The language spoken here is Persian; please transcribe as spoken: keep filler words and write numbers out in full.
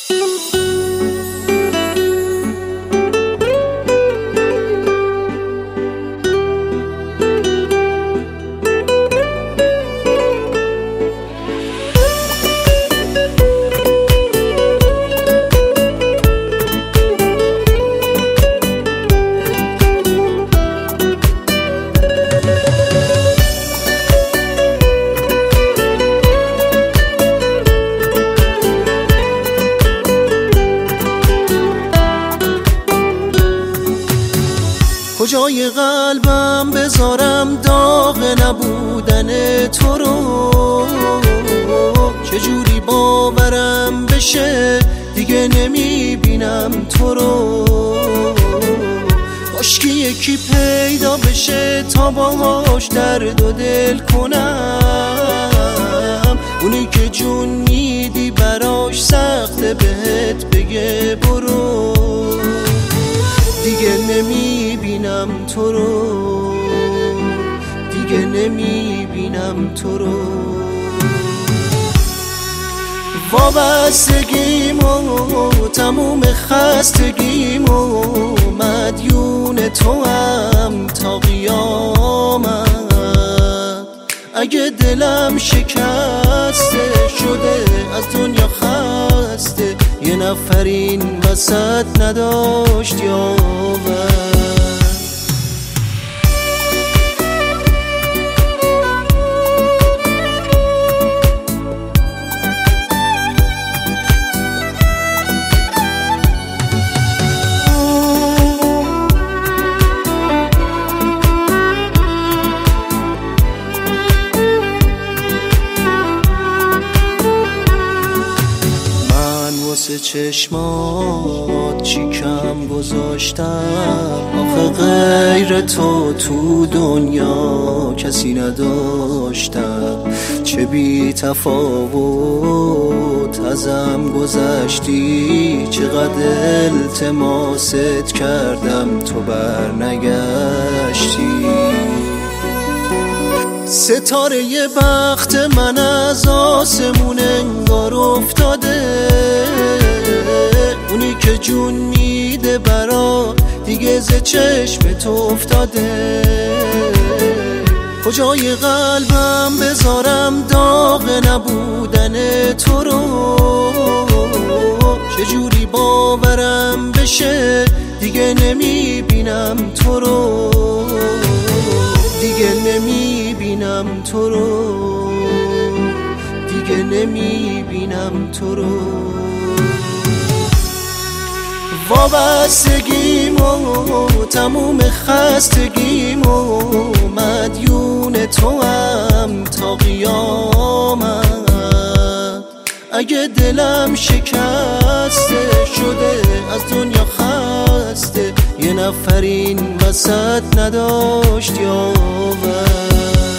کجای قلبم بذارم داغ نبودن تو رو، چجوری باورم بشه دیگه نمیبینم تو رو. کاشکی یکی پیدا بشه تا باهاش درد و دل کنم، اونی که جون میدی براش سخته بهت بگه برو. دیگه نمیبینم تو رو، دیگه نمیبینم تو رو. وابستگیمو تموم خستگیمو مدیون تو هم تا قیامت. اگه دلم شکسته شده از دنیا خسته، یه نفر این وسط نداشت یاور. واسه چشمات چی کم گذاشتم، آخه غیر تو تو دنیا کسی نداشتم. چه بی تفاوت ازم گذشتی، چقدر التماست کردم تو بر نگشتی. ستاره ی بخت من از آسمون انگار افتاده، اونی که جون میده برا دیگه ز چشم تو افتاده. کجای قلبم بذارم داغ نبودن تو رو، چجوری باورم بشه دیگه نمیبینم تو رو. دیگه نمیبینم تو رو، دیگه نمیبینم تو رو. وابستگیمو تموم خستگیمو مدیون تو هم تا قیامت. اگه دلم شکسته شده از دنیا خسته، یه نفر این وسط نداشت یاور.